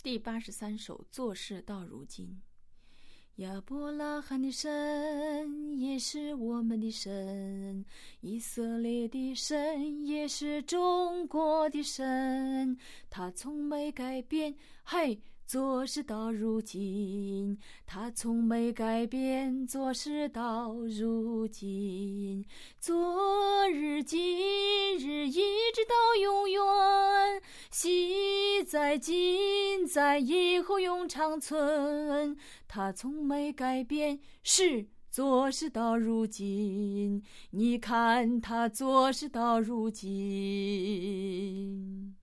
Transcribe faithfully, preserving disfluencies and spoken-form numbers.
第八十三首，做事到如今。亚伯拉罕的神也是我们的神，以色列的神也是中国的神，他从没改变，嘿，做事到如今，他从没改变，做事到如今，昨日今日一直到永远，昔在今在以后永长存，他从没改变，是做事到如今，你看他做事到如今。